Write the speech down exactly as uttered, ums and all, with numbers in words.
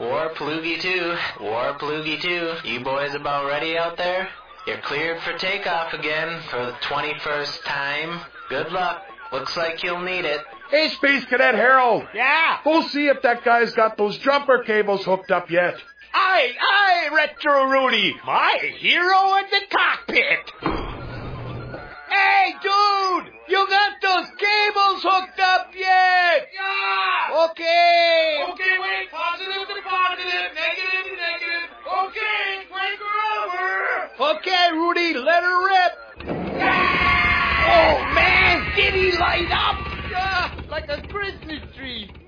War Paloogie two, War Paloogie two. You boys about ready out there? You're cleared for takeoff again for the twenty-first time. Good luck. Looks like you'll need it. Hey, Space Cadet Harold. Yeah? Go see if that guy's got those jumper cables hooked up yet. Aye, aye, Retro Rudy. My hero in the cockpit. Hey, dude! You got those cables hooked up yet? Yeah! Okay. Okay, wait. Positive to positive. Negative to negative. Okay, breaker over. Okay, Rudy, let her rip. Yeah! Oh, man, did he light up? Yeah, like a Christmas tree.